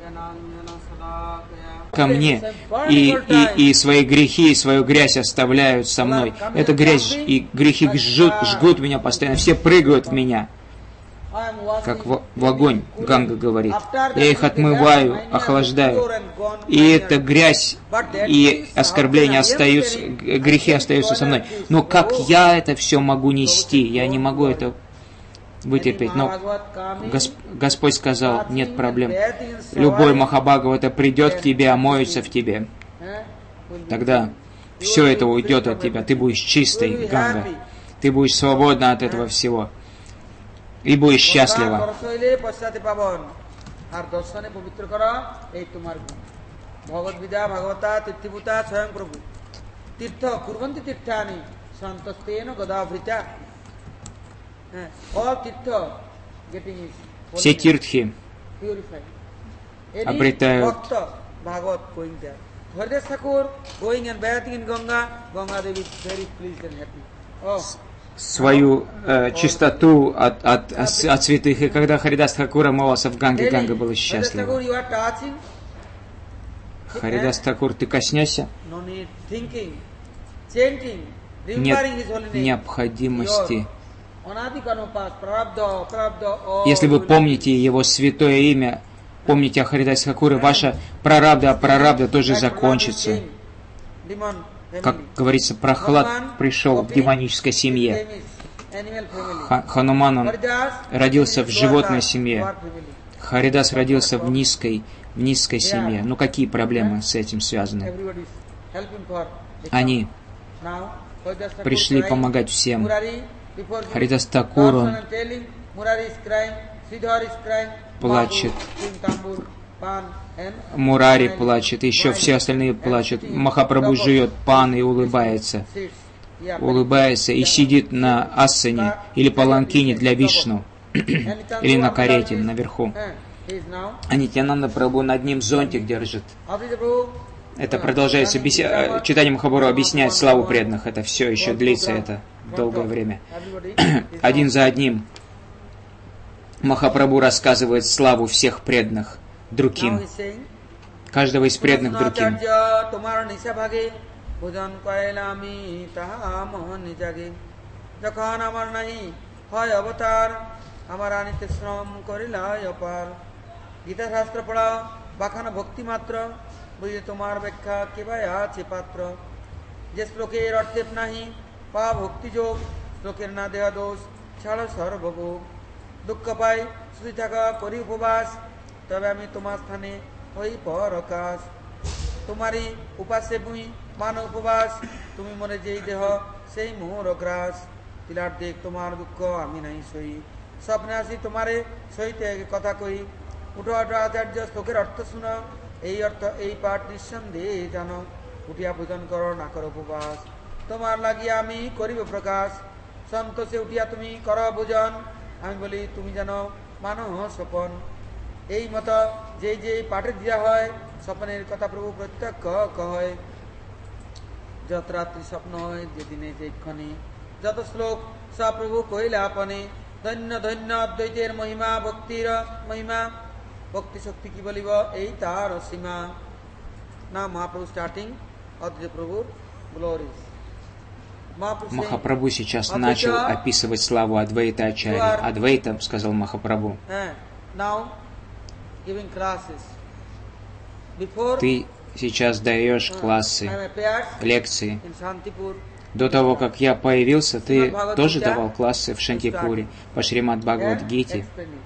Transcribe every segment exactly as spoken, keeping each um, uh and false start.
ко мне, и, и, и свои грехи, и свою грязь оставляют со мной. Эта грязь и грехи жгут, жгут меня постоянно, все прыгают в меня, как в, в огонь, Ганга говорит. Я их отмываю, охлаждаю. И эта грязь и оскорбления остаются, грехи остаются со мной. Но как я это все могу нести? Я не могу это вытерпеть. Но Госп- Господь сказал, нет проблем. Любой Махабхагавата придет к тебе, омоется в тебе. Тогда все это уйдет от тебя. Ты будешь чистой, Ганга. Ты будешь свободна от этого всего. И будешь счастлива. Все тиртхи обретают свою э, чистоту от, от, от, от святых. И когда Харидас Тхакур молился в Ганге, Ганга была счастлива. Харидас Тхакур, ты коснешься? Нет необходимости. Если вы помните его святое имя, помните о Харидасе Тхакуре, ваша прарабда, прарабда тоже закончится. Как говорится, Прахлад пришел в демонической семье. Ха- Хануман, он родился в животной семье. Харидас родился в низкой, в низкой семье. Ну какие проблемы с этим связаны? Они пришли помогать всем. Харидас Тхакур, он плачет. Мурари плачет, еще все остальные плачут. Махапрабху жует пан и улыбается. Улыбается и сидит на асане или паланкине для Вишну. Или на карете наверху. А Нитьянанда Прабху над ним зонтик держит. Это продолжается. Беся... Читание Махапрабху объясняет славу преданных. Это все еще длится, это долгое время. Один за одним Махапрабху рассказывает славу всех преданных другим. Каждого из преданных другим. বুঝে তোমার ব্যাখ্যা কেবায় আছে পাত্র যে শ্লোকের অর্থে নাহি পা ভক্তিযোগ শ্লোকের না দেহ দোষ ছাড় সর্বভোগ দুঃখ পাই শুধু থাকা করি উপবাস তবে আমি তোমার স্থানে হই পরকাশ তোমারই উপাসে মুই মান উপবাস তুমি মনে যেই দেহ সেই মোর গ্রাস তিলার দেখ তোমার দুঃখ আমি নাই সই স্বপ্নে আসি তোমারে সইতে কথা কই উঠো উঠো আচার্য শ্লোকের অর্থ শুনো এই অর্থ এই পাঠ নিঃসন্দেহে জানো উঠিয়া পূজন করো না করো উপবাস তোমার লাগিয়া আমি করিব প্রকাশ সন্তোষে উঠিয়া তুমি করো ভোজন আমি বলি তুমি জানো মানো স্বপন এই মতো যে যে পাঠে দিয়া হয় স্বপ্নের কথা প্রভু প্রত্যক্ষ কয় যত রাত্রি স্বপ্ন হয় যেদিনে যেক্ষণে যত শ্লোক সব প্রভু কহিলে আপনে ধন্য ধন্য অদ্বৈতের মহিমা ভক্তির মহিমা ভক্তি শক্তি কি বলিব এই তার সীমা না মহাপ্রভু স্টার্টিং অদ্বৈত প্রভুর গ্লোরিজ. Махапрабху сейчас начал описывать славу Адвайта Ачарьи. Адвайта, сказал Махапрабху, ты сейчас даешь классы, лекции. До того, как я появился, ты тоже давал классы в Шантипуре по Шримад Бхагавад-гите.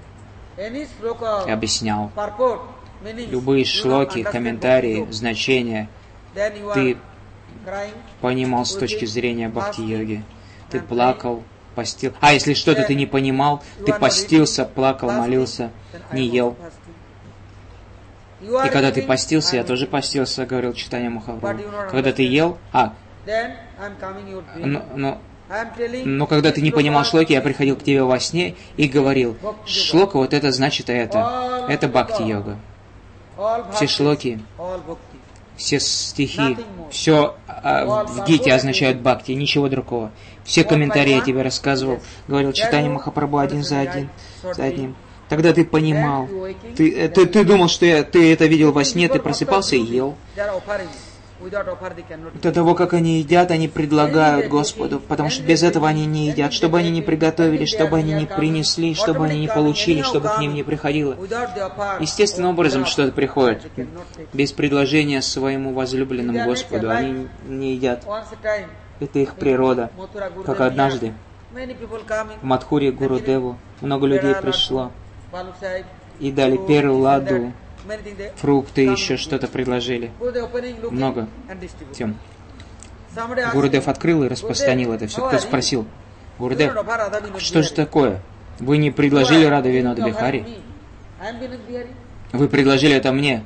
И объяснял любые шлоки, комментарии, значения. Ты понимал с точки зрения бхакти-йоги. Ты плакал, постил. А если что-то ты не понимал, ты постился, плакал, молился, не ел. И когда ты постился, я тоже постился, говорил Чайтанья Махапрабху. Когда ты ел, а, но, но, но когда ты не понимал шлоки, я приходил к тебе во сне и говорил, шлока вот это значит это, это бхакти-йога. Все шлоки, все стихи, все а, в гите означают бхакти, ничего другого. Все комментарии я тебе рассказывал, говорил Чайтанья Махапрабху один за один, за одним. Тогда ты понимал. Ты, ты, ты думал, что я, ты это видел во сне, ты просыпался и ел. До того, как они едят, они предлагают Господу, потому что без этого они не едят. Что бы они ни приготовили, что бы они ни принесли, что бы они ни получили, что бы к ним ни приходило. Естественным образом что-то приходит. Без предложения своему возлюбленному Господу они не едят. Это их природа. Как однажды в Мадхуре Гурудеву много людей пришло и дали перл, ладу, фрукты, еще что-то предложили. Много тем. Гурудев открыл и распространил это все. Кто спросил: Гурудев, что же такое? Вы не предложили Рада Винода Бихари? Вы предложили это мне.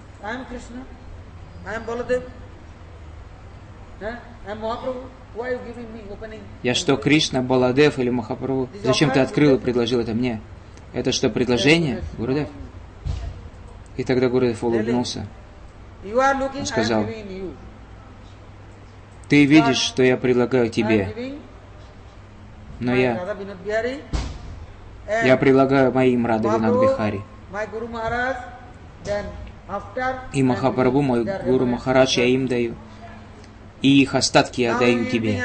Я что, Кришна, Баладев или Махапрабху? Зачем ты открыл и предложил это мне? Это что, предложение, Гурудев? И тогда Гурудев улыбнулся. Он сказал: ты видишь, что я предлагаю тебе, но я, я предлагаю моим Рада Винод Бихари. И Махапрабху, мой Гуру Махарадж, я им даю. И их остатки я даю тебе.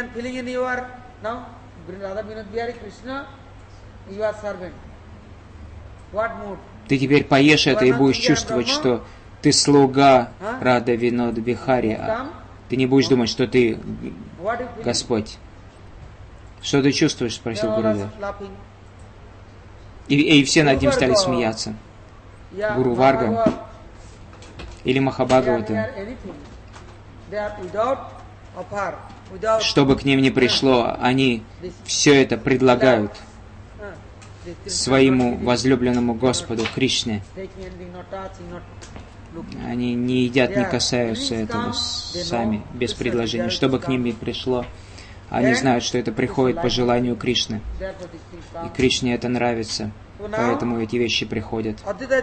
Ты теперь поешь это и будешь чувствовать, что ты слуга Рада Винод Бихари. Ты не будешь думать, что ты Господь. Что ты чувствуешь? Спросил Гурудев. И, и все над ним стали смеяться. Гуру Варга или Махабхагавата, что бы к ним ни пришло, они все это предлагают своему возлюбленному Господу Кришне. Они не едят, не касаются этого сами, без предложения. Что бы к ним ни пришло, они знают, что это приходит по желанию Кришны. И Кришне это нравится, поэтому эти вещи приходят.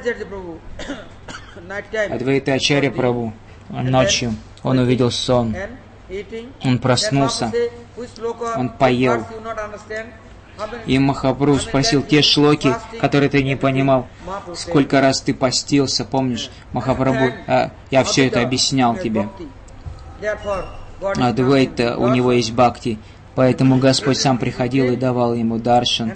Адвайта Ачарья Прабху ночью он увидел сон. Он проснулся, он поел. И Махапрабху спросил: те шлоки, которые ты не понимал, сколько раз ты постился, помнишь? Махапрабху, а, я все это объяснял тебе. Адвайта, у него есть бхакти, поэтому Господь сам приходил и давал ему даршан.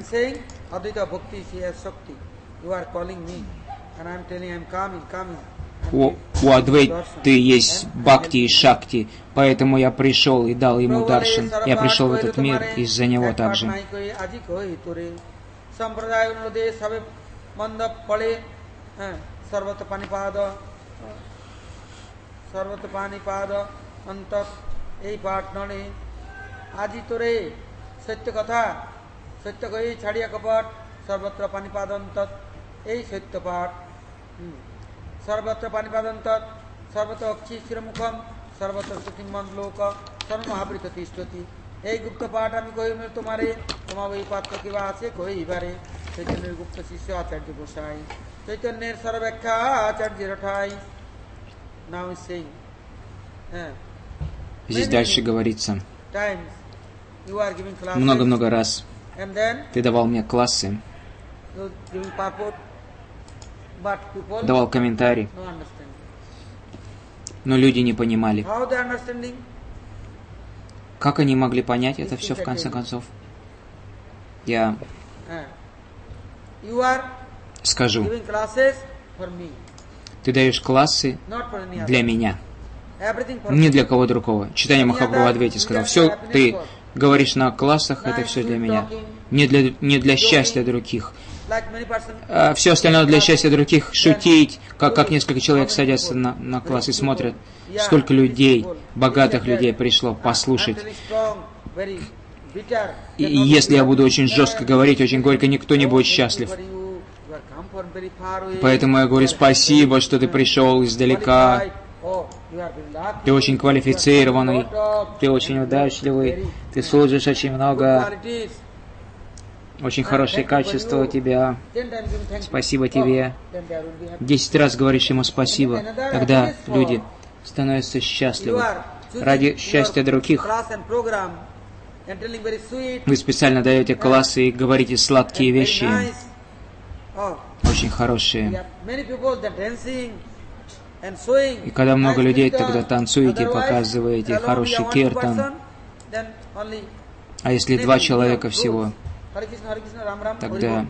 У, у Адвайты есть бхакти и шакти, поэтому я пришел и дал ему даршан. Я пришел в этот мир из-за него также. सर्वत्र पानिपादंतत सर्वत्र अक्षी शिरमुखम सर्वत्र सुखिमन लोक सर्व महावृत तिष्ठति এই গুপ্ত পাঠ আমি কহিবে তোমারে তোমার ওই পাত্র কিবা আছে কহিবারে চৈতন্যের গুপ্ত শিষ্য আচার্য গোসাই চৈতন্যের সর্বব্যাখ্যা আচার্যের ঠাই now is saying здесь дальше говорится: много-много раз ты давал мне классы, давал комментарий, но люди не понимали. Как они могли понять это все в конце концов? Я скажу: ты даешь классы для меня, не для кого другого. Читание Махапрабху Адвайти сказал: все, ты говоришь на классах, это все для меня, не для, не для счастья других. А все остальное для счастья других, шутить, как, как несколько человек садятся на, на класс и смотрят, сколько людей, богатых людей пришло послушать. И если я буду очень жестко говорить, очень горько, никто не будет счастлив. Поэтому я говорю: спасибо, что ты пришел издалека. Ты очень квалифицированный, ты очень удачливый, ты служишь очень много. Очень хорошее качество у тебя. Спасибо тебе. Десять раз говоришь ему спасибо. Тогда люди становятся счастливы. Ради счастья других вы специально даете классы и говорите сладкие вещи. очень хорошие. И когда много людей, тогда танцуете, показываете хороший киртан. А если два человека всего, тогда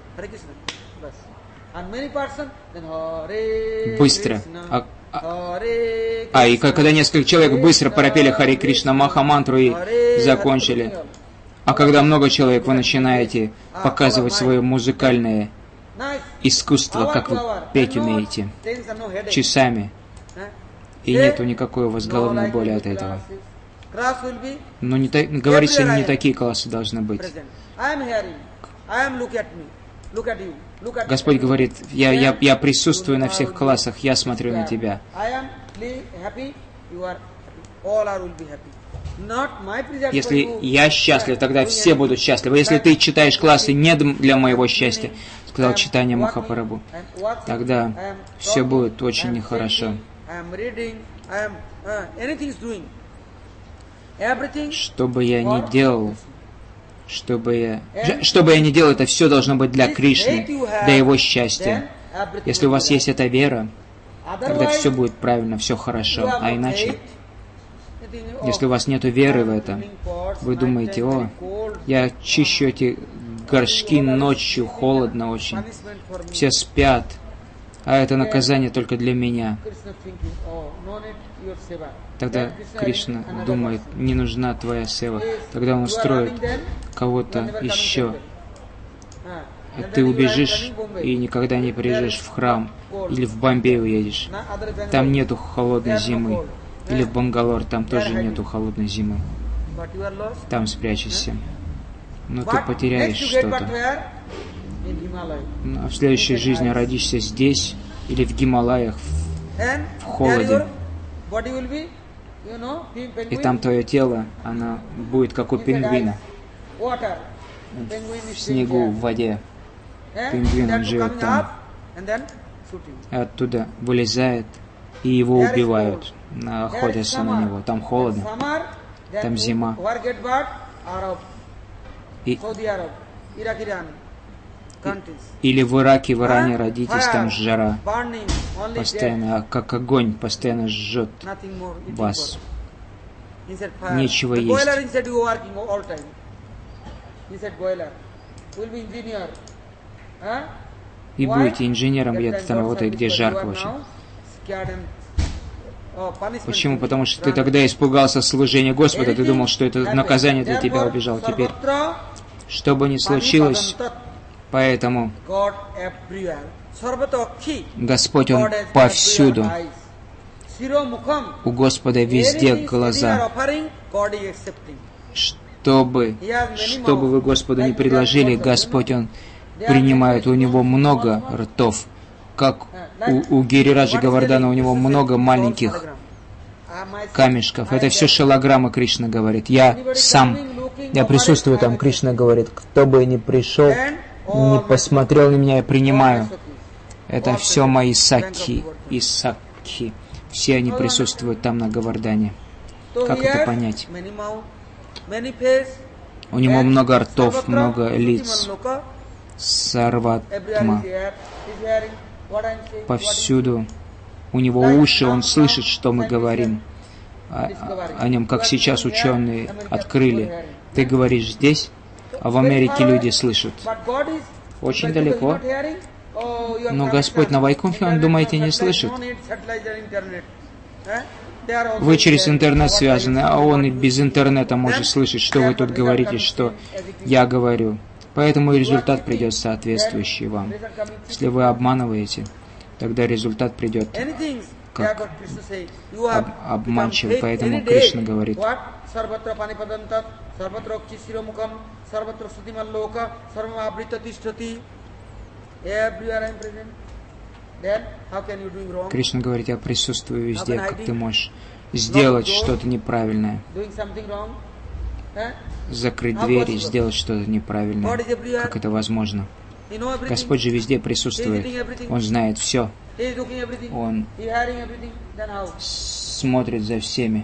быстро. А, а, а и когда несколько человек быстро пропели Харе Кришна Махамантру и закончили. А когда много человек, вы начинаете показывать свое музыкальное искусство, как вы петь умеете, часами. И нету никакой у вас головной боли от этого. Но не та, говорится, не такие классы должны быть. Господь говорит, я, я, я присутствую на всех классах, я смотрю на тебя. Если я счастлив, тогда все будут счастливы. Если ты читаешь классы не для моего счастья, сказал Чайтанья Махапрабху, тогда все будет очень нехорошо. Что бы я ни делал, что бы я, что бы я ни делал, это все должно быть для Кришны, для Его счастья. Если у вас есть эта вера, тогда все будет правильно, все хорошо. А иначе, если у вас нет веры в это, вы думаете, о, я чищу эти горшки ночью, холодно очень, все спят, а это наказание только для меня. Тогда Кришна думает, не нужна твоя сева. Тогда он устроит кого-то еще. И ты убежишь и никогда не приезжаешь в храм. Или в Бомбей уедешь. Там нету холодной зимы. Или в Бангалор, там тоже нету холодной зимы. Там спрячешься. Но ты потеряешь что-то. А в следующей жизни родишься здесь или в Гималаях, в холоде. И там твое тело, оно будет как у пингвина. В снегу, в воде. Пингвин, он живет там. И оттуда вылезает, и его убивают. Охотятся на него. Там холодно. Там зима. И, или в Ираке, в Иране родитесь, там жара. Постоянно, как огонь, постоянно жжет вас. Нечего есть. И будете инженером где-то там работать, где жарко очень. Почему? Потому что ты тогда испугался служения Господа, ты думал, что это наказание для тебя убежал. Теперь, что бы ни случилось, поэтому Господь, Он повсюду. У Господа везде глаза. Чтобы, чтобы вы Господу не предложили, Господь, Он принимает, у Него много ртов. Как у, у Гирираджа Говардхана, у него много маленьких камешков. Это все шилограмма, Кришна говорит. Я сам, я присутствую там, Кришна говорит, кто бы ни пришел, не посмотрел на меня, я принимаю. Это все мои сакхи и сакхи. Все они присутствуют там на Говардхане. Как это понять? У него много ртов, много лиц. Сарватма. Повсюду. У него уши, он слышит, что мы говорим о, о нем, как сейчас ученые открыли. Ты говоришь здесь, а в Америке люди слышат. Очень далеко. Но Господь на Вайкунхе, Он, думаете, не слышит? Вы через интернет связаны, а Он и без интернета может слышать, что вы тут говорите, что я говорю. Поэтому и результат придет соответствующий вам. Если вы обманываете, тогда результат придет как об, обманчивый. Поэтому Кришна говорит, Кришна говорит, я присутствую везде, как ты можешь сделать что-то неправильное. Закрыть двери, сделать что-то неправильное. Как это возможно? Господь же везде присутствует. Он знает все. Он смотрит за всеми.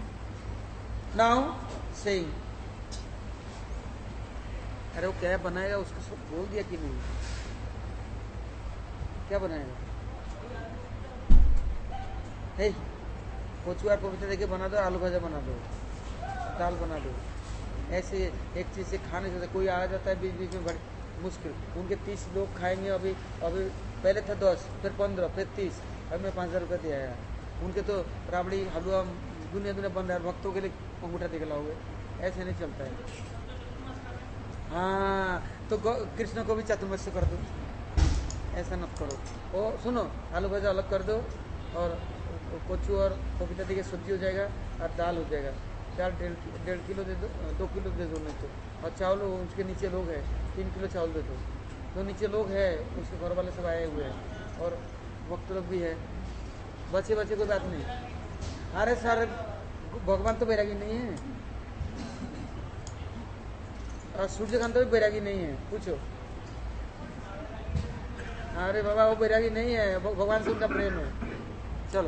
क्या बनाएगा? हे कोचू और पपीता देके बना दो, आलू भाजा बना दो, दाल बना दो। ऐसे एक चीज से खाने से कोई आ जाता है बीच बीच में बड़ी मुश्किल। उनके तीस लोग खाएंगे, अभी अभी पहले था दस, फिर पंद्रह, फिर तीस, अब मैं पाँच हजार रुपये दिया है। उनके तो राबड़ी हलवा दुनिया दुनिया बन रहा है, भक्तों के लिए अंगूठा देके लाओगे, ऐसे नहीं चलता है। हाँ तो कृष्ण को भी चातुर्मास्य कर दो, ऐसा मत करो। ओ सुनो, आलू भाजा अलग कर दो और कोचू और पपीता देके सब्जी हो जाएगा और दाल हो जाएगा। चार डेढ़ डेढ़ किलो दे दो, दो किलो दे दो नहीं तो। और चावल उसके नीचे लोग हैं, तीन किलो चावल दे दो। तो नीचे लोग हैं, उसके घर वाले सब आए हुए हैं और भक्त लोग भी है। बच्चे बच्चे कोई बात नहीं। अरे सर भगवान तो बैरागी नहीं है और सूर्यकांत भी बैरागी नहीं है, पूछो। अरे बाबा वो बैरागी नहीं है, भगवान से उनका प्रेम है। चलो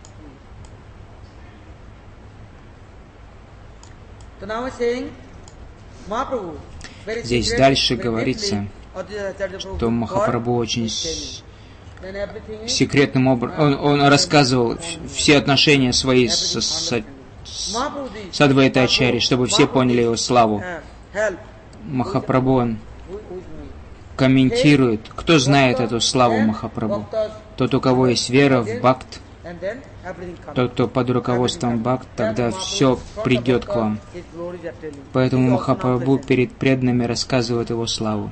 तो नाउ सेइंग महाप्रभु। Здесь дальше говорится, что Махапрабху очень секретным образом, он, он рассказывал все отношения свои с, с, с Адвайта-ачарьей, чтобы все поняли его славу. Махапрабху, он комментирует, кто знает эту славу Махапрабху? Тот, у кого есть вера в бхакт, тот, кто под руководством бхакт, тогда все придет к вам. Поэтому Махапрабху перед преданными рассказывает его славу.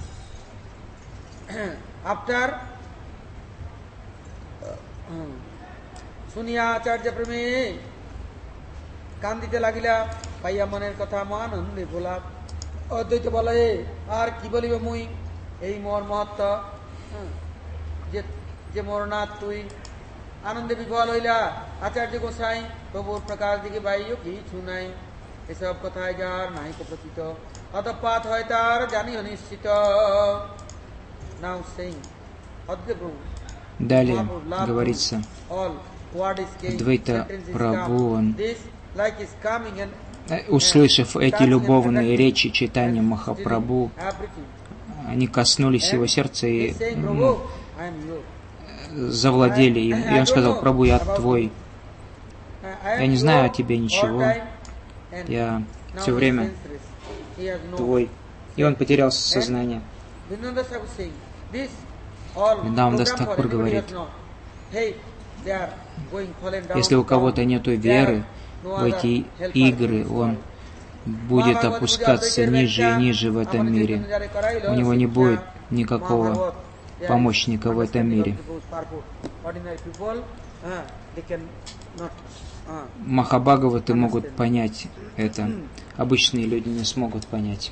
শুনিয়াচার্য প্রেমে কান্দিতে লাগিলা, পাইয়া মনের কথা আনন্দে ভোলা। অদ্বৈত বলে আর কি বলিব মুই, এই মোর মহত্ব যে যে মোর নাথ তুই। আনন্দে বিফল হইলা আচার্য গোসাই, প্রভুর প্রকাশ দিকে বাইও কিছু নাই। এসব কথায় যার নাই প্রতীত, অতঃপাত হয় তার জানিও নিশ্চিত। নাও সেইং অদ্বৈত প্রভু। Далее говорится, Адвайта Прабху, он, услышав эти любовные речи читания Махапрабху, они коснулись его сердца и ну, завладели им. И он сказал: Прабху, я твой, я не знаю о тебе ничего, я все время твой. И он потерял сознание. Вриндавандас Тхакур говорит, если у кого-то нет веры в эти игры, он будет опускаться ниже и ниже в этом мире. У него не будет никакого помощника в этом мире. Махабхагаваты могут понять это. Обычные люди не смогут понять.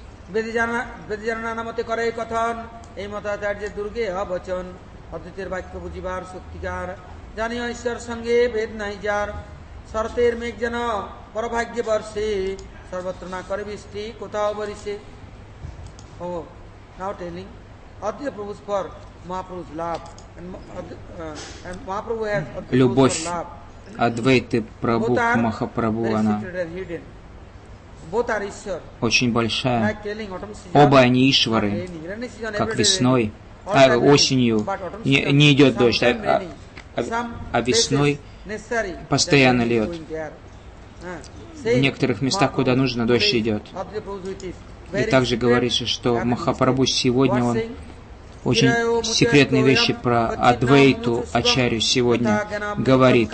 এই মতাচার্যের দুর্গে অবচন, অদ্বৈতের বাক্য বুঝিবার শক্তিকার, জানিও ঈশ্বর সঙ্গে ভেদ নাই যার। শরতের মেঘ যেন পরভাগ্যে বর্ষে, সর্বত্র না করে বৃষ্টি কোথাও বরিশে। ও নাও টেলিং অদ্বৈত প্রভু's for Mahaprabhu's love and, uh, and Mahaprabhu has любовь Адвайты Прабху к Махапрабху, она очень большая. Оба они ишвары, как весной, а осенью не, не идет дождь, а, а, а весной постоянно льет. В некоторых местах, куда нужно, дождь идет. И также говорится, что Махапрабху сегодня, он очень секретные вещи про Адвайту Ачарью сегодня говорит.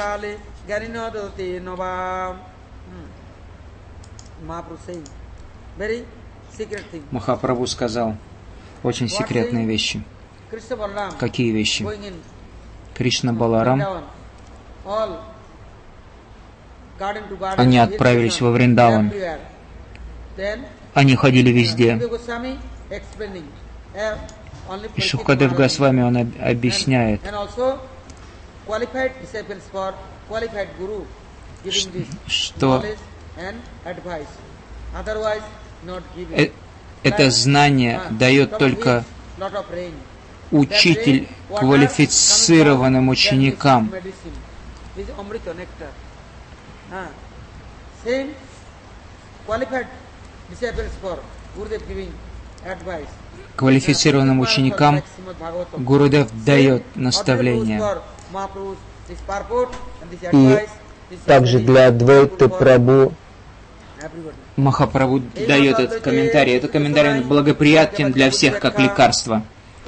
Махапрабху сказал очень секретные вещи. Какие вещи? Кришна Баларам, они отправились во Вриндаван. Они ходили везде. И Шукадев Госвами, он объясняет, что это знание дает только учитель квалифицированным ученикам. квалифицированным ученикам Гурудев дает наставления. И также для Адвайты Прабху Махапрабху дает этот комментарий. Этот комментарий благоприятен для всех, как лекарство.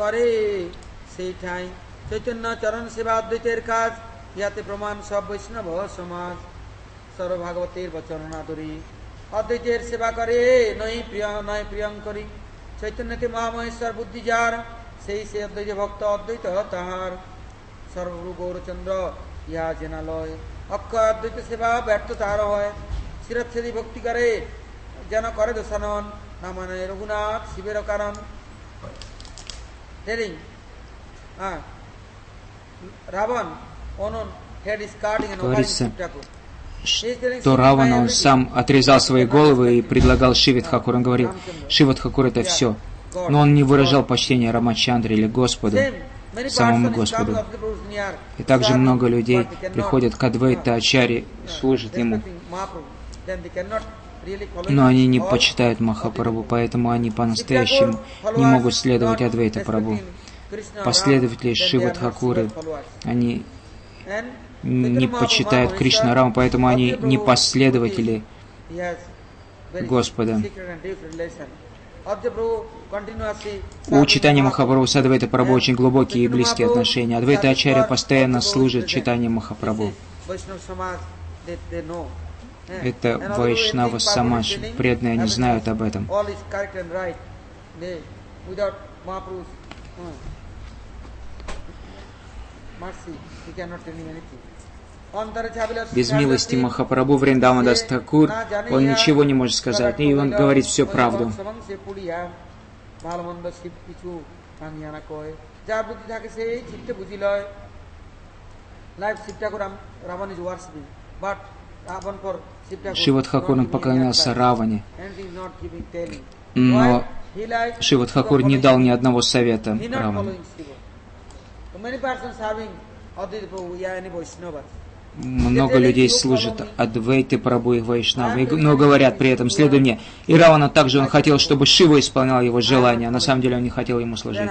চৈতন্যতে মহামহেশ্বর বুদ্ধিজার সেই সে অদ্বৈত ভক্ত অদ্বৈত তাহার সর্বগুরু গৌরচন্দ্র ইহা জেনালয় অক্ষয় অদ্বৈত সেবা ব্যর্থ তাহার হয় শিরচ্ছেদী ভক্তি করে যেন করে দোষানন না মানে রঘুনাথ শিবের কারণ টেলিং হ্যাঁ রাবণ অনন হেড ইজ কাটিং এন্ড Говорится, что Равана, он сам отрезал свои головы и предлагал Шиве Тхакур. Он говорил, Шива Тхакур это все. Но он не выражал почтения Рамачандре или Господу, самому Господу. И также много людей приходят к Адвайта Ачаре, служат ему. Но они не почитают Махапрабху, поэтому они по-настоящему не могут следовать Адвайта Прабху. Последователи Шивы Тхакуры, они не почитают Кришна Раму, поэтому они не последователи Господа. У читания Махапрабху с Адвайта Прабху очень глубокие и близкие отношения. Адвайта Ачарья постоянно служит читанием Махапрабху. Это Вайшнава Самадж, преданные, они знают об этом. Без милости Махапрабху Вриндаванадас Тхакур он ничего не может сказать, и он говорит всю правду. Шива Тхакур он поклонялся Раване, но Шива Тхакур не дал ни одного совета Раване. Много людей служат Адвайты Прабху и Вайшнавы, но говорят при этом, следуй мне. И Равана также он хотел, чтобы Шива исполнял его желания, а на самом деле он не хотел ему служить.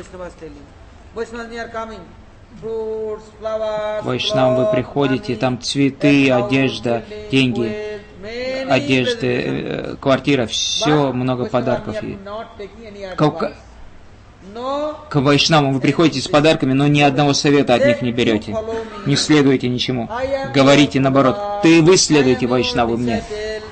Вайшнавам вы приходите, там цветы, одежда, деньги, одежда, квартира, все, много подарков. К Вайшнавам вы приходите с подарками, но ни одного совета от них не берете. Не следуете ничему. Говорите наоборот. Ты, вы следуете Вайшнаву мне.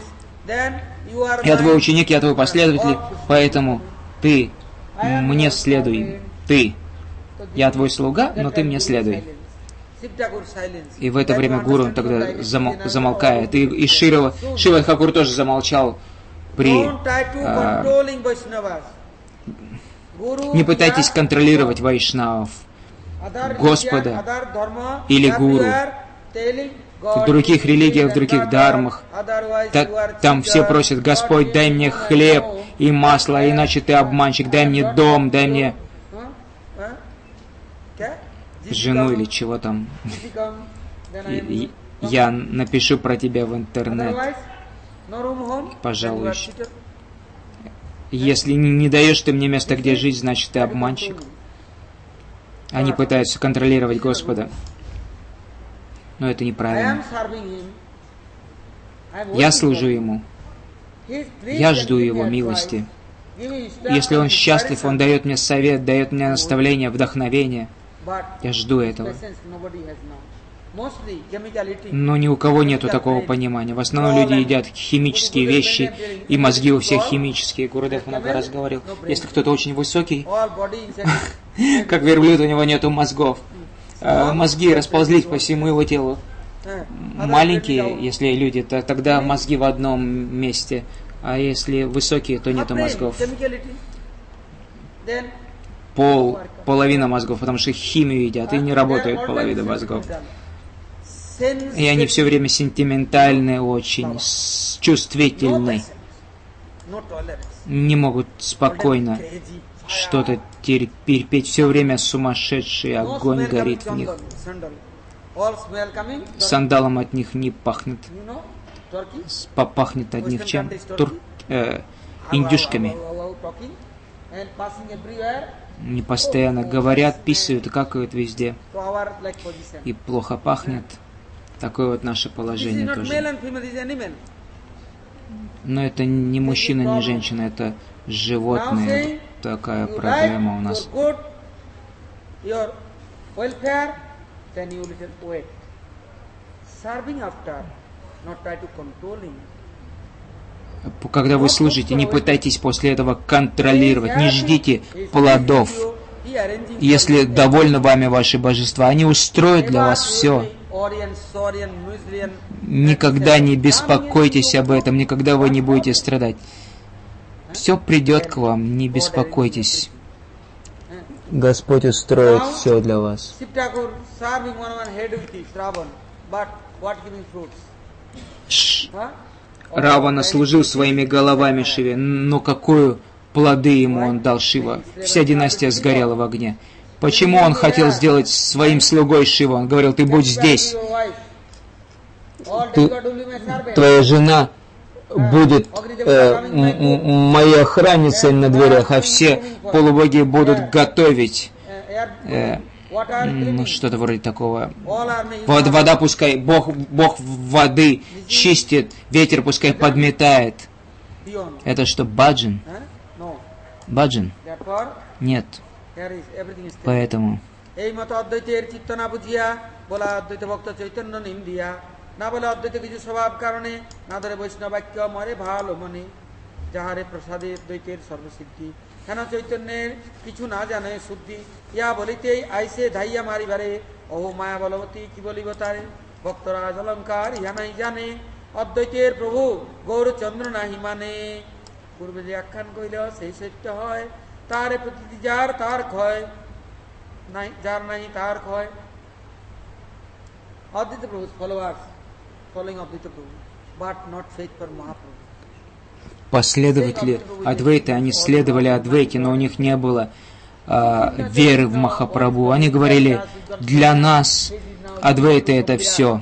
Я твой ученик, я твой последователь, поэтому ты мне следуй. Ты. Я твой слуга, но ты мне следуй. И в это время гуру тогда замол, замолкает. И, и Шива, Шива Тхакур тоже замолчал при... А, не пытайтесь контролировать вайшнавов, Господа или гуру. В других религиях, в других дharмах, та, там все просят: Господь, дай мне хлеб и масло, иначе ты обманщик, дай мне дом, дай мне жену или чего там. И, и, я напишу про тебя в интернет, пожалуй. Если не, не даешь ты мне место, где жить, значит ты обманщик. Они пытаются контролировать Господа. Но это неправильно. Я служу Ему. Я жду Его милости. Если Он счастлив, Он дает мне совет, дает мне наставление, вдохновение. Я жду этого. Но ни у кого нету такого понимания. В основном люди едят химические вещи, и мозги у всех химические. Гурудев много раз говорил, если кто-то очень высокий, как верблюд, у него нету мозгов. Мозги расползлись по всему его телу. Маленькие, если люди, то тогда мозги в одном месте, а если высокие, то нету мозгов. Пол, половина мозгов, потому что химию едят, и не работает половина мозгов. И они все время сентиментальны, очень чувствительны. Не могут спокойно что-то терпеть. Все время сумасшедший огонь горит в них. Сандалом от них не пахнет. Попахнет от них чем? Тур... Э, индюшками. Они постоянно говорят, писают, какают везде. И плохо пахнет. Такое вот наше положение тоже. Но это не мужчина, не женщина, это животные. Такая проблема у нас. Когда вы служите, не пытайтесь после этого контролировать, не ждите плодов. Если довольны вами ваши божества, они устроят для вас все. Никогда не беспокойтесь об этом, никогда вы не будете страдать. Все придет к вам, не беспокойтесь. Господь устроит все для вас. Равана служил своими головами Шиве, но какую плоды ему он дал Шива? Вся династия сгорела в огне. Почему он хотел сделать своим слугой Шиву? Он говорил, ты будь здесь. Ты, твоя жена будет э, моей охранницей на дверях, а все полубоги будут готовить. Э, ну, что-то вроде такого. Вода пускай, Бог, Бог воды чистит, ветер пускай подметает. Это что, баджан? Баджан? Нет. Поэтому না বলে অদ্বৈত কিছু স্বভাব কারণে না ধরে বৈষ্ণব বাক্য মরে ভালো মনে যাহারে প্রসাদে দ্বৈতের সর্বসিদ্ধি কেন চৈতন্যের কিছু না জানে শুদ্ধি ইয়া বলিতেই আইসে ধাইয়া মারিবারে ও মায়া বলবতী কি বলিব তারে ভক্তরাজ অলঙ্কার ইহা নাই জানে অদ্বৈতের প্রভু গৌরচন্দ্র নাহি মানে পূর্বে যে আখ্যান কইল সেই সত্য হয় তারে প্রতি যার তার ক্ষয় নাই যার নাই তার ক্ষয় অদ্বৈত প্রভু's followers following Advaita Prabhu, but not faith for Mahaprabhu. Последователи Адвайты, они следовали Адвайте, но у них не было а, веры в Махапрабху. Они говорили, для нас Адвайта это все.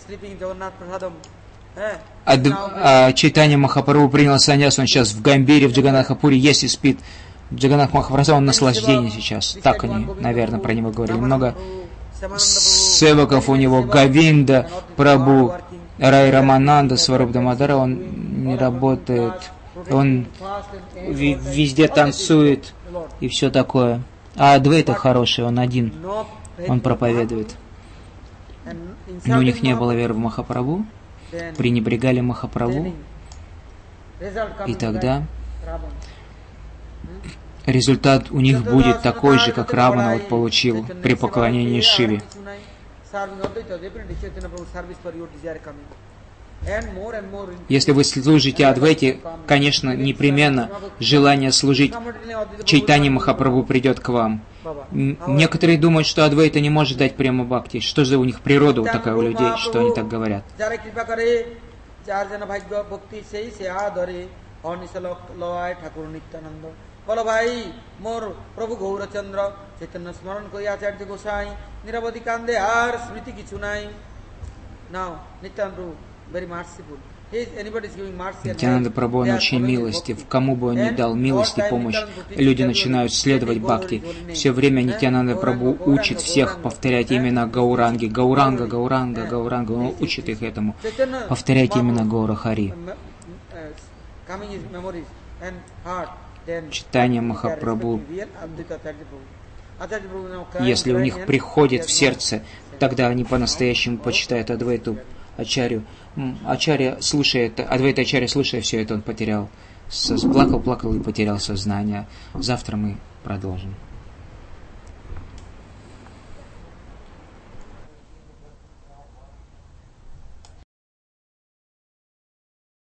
Ад, а, Чайтанья Махапрабху принял саньяс, он сейчас в Гамбире, в Джаганатхапуре, есть и спит. Джаганатх Махапрабху, он наслаждение сейчас. Так они, наверное, про него говорили. Много севаков у него, Гавинда, Прабху, Рай Рамананда, Сваруб Дамадара, он не работает, он везде танцует и все такое. А Адвайта хороший, он один, он проповедует. Но у них не было веры в Махапрабху, пренебрегали Махапрабху, и тогда результат у них будет такой же, как Равана вот получил при поклонении Шиве. Если вы служите Адвайте, конечно, непременно желание служить Чайтанье Махапрабху придет к вам. Некоторые думают, что Адвайта не может дать прямо бхакти. Что же у них природа такая у людей, что они так говорят? বলো ভাই মোর প্রভু গৌরচন্দ্র চৈতন্য স্মরণ করি আচার্য গোসাই নিরবধি কান্দে আর স্মৃতি কিছু নাই নাও নিত্যানন্দ প্রভু very merciful. Нитьянанда Прабху, он очень милостив. Кому бы он ни дал милость и помощь, люди начинают следовать бхакти. Все время Нитьянанда Прабху учит всех повторять именно Гауранги. Гауранга, Гауранга, Гауранга. Он учит их этому. Повторяйте именно Гаура Хари. Читание Махапрабху, если у них приходит в сердце, тогда они по-настоящему почитают Адвайту Ачарью. Ачарья, слушая это, Адвайта Ачарья, слушая все это, он потерял, плакал, плакал и потерял сознание. Завтра мы продолжим.